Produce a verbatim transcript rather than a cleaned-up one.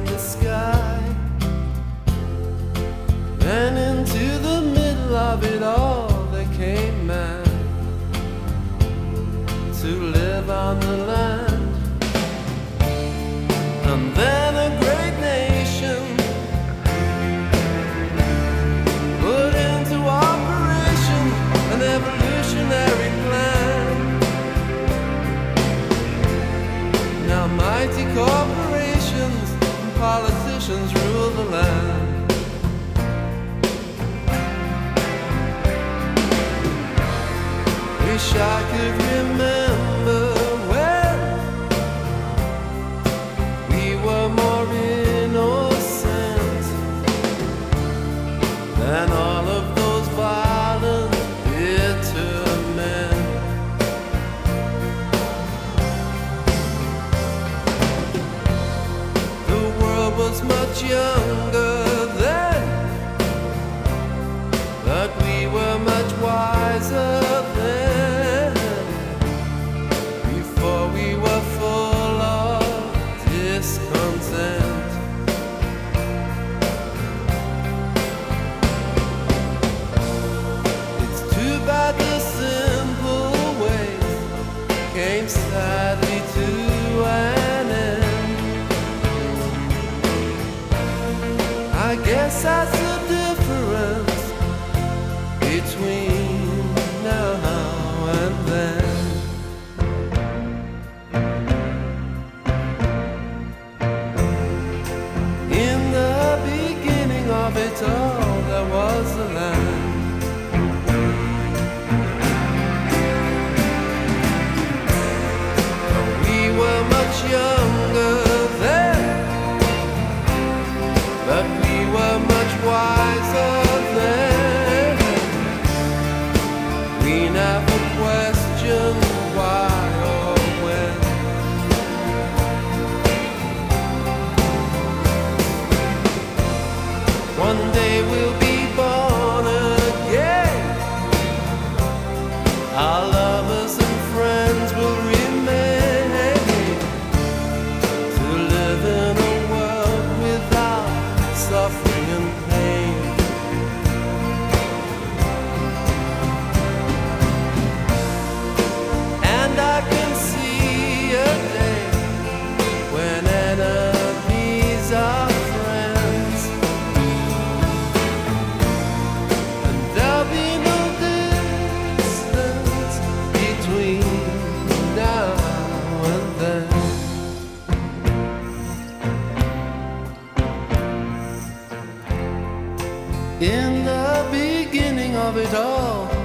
and the sky. And into the middle of it all there came man to live on the land. And then a great nation put into operation an evolutionary plan. Now mighty corporations and politicians rule the land. Wish I could remember when we were more innocent than all of those violent, bitter men. The world was much younger then, but we were much wiser then, before we were full of discontent. It's too bad the simple way came sadly to an end. I guess that's the difference between now and then. In the beginning of it all there was a land. We were much younger then, but we were much wiser then. We never questioned why or when. One day we'll be born again. Our lovers and friends will remain, to live in a world without suffering and pain. And I can see a day when enemies are friends, and there'll be no distance between now and then. In the beginning of it all